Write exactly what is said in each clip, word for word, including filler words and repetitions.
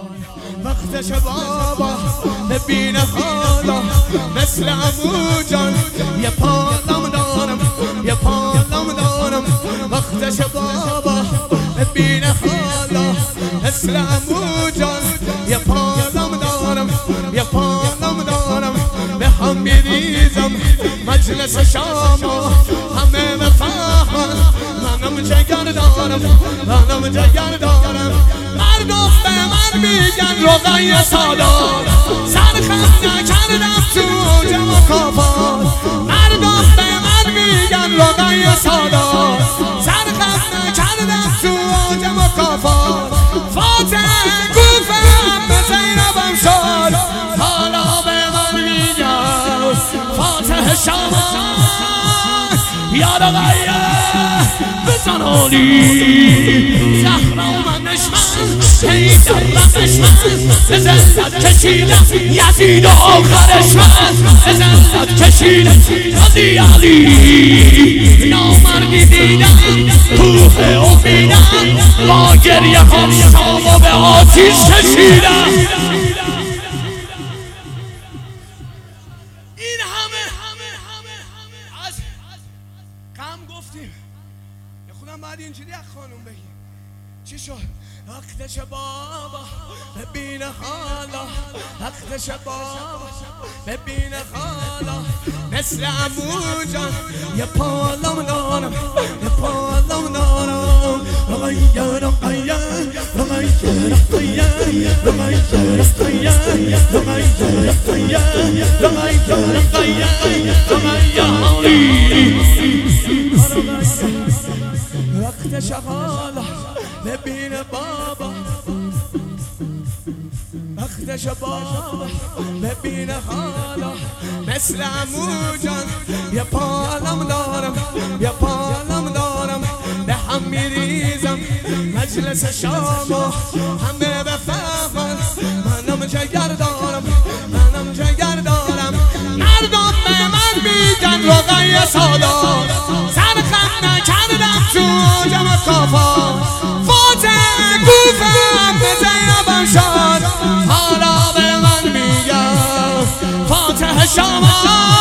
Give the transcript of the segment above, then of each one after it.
وقتش بابا ببین حالا مثل عمو جان یه پالم دارم یه پالم دارم وقتش بابا ببین حالا مثل عمو جان یه پالم دارم یه پالم دارم به هم میریزم مجلس شاما همه بفهمن منم جگر دارم منم جگر دارم مردم به من میگن رقیه سالار سرخم نکردم تو اوج مکافات مردم به من میگن رقیه سالار سرخم نکردم تو اوج مکافات فاتح گفتم به زینبم شد حالا به من میگن فاتح شما یا رقیه بزن حالی زهرا و منش من هی در رقش من به زندت کشیدم یزید آخرش من به زندت کشیدم قاضی علی نامردی دیدم کوه امیدم با گریه هم شام و به آتیش کشیدم این همه از غم گفتیم یه خودم بعد اینجوری از خانوم بگیم چی شد؟ وقتش بابا ببین حالا وقتش بابا ببین حالا مثل عمو جان یه پالم دارم یه پالم دارم رقیه رقیه رقیه رقیه رقیه رقیه رقیه رقیه رقیه رقیه رقیه حالی وقتش حالا ببین بابا وقتش بابا ببین حالا مثل عمو جان یه پالم دارم یه پالم دارم به هم میریزم مجلس شاما همه بفهمن منم جگر دارم منم جگر دارم مردم به من میگن رقیه سالار سرخم نکردم تو اوج مکافات فاتح گفتم به زینبم شد حالا به من میگم فاتح شما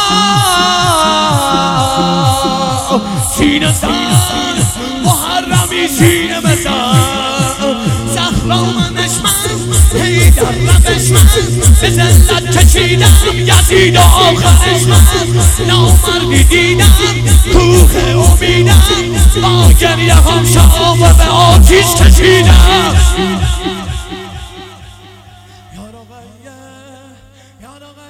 سینه زن محرمی سینه بزن زهرا و منش من هی در رقش من به زندت کشیدم یزید آخرش من نامردی دیدم کوه امیدم با گریه هم شام و به آتیش کشیدم یا رقیه یا رقیه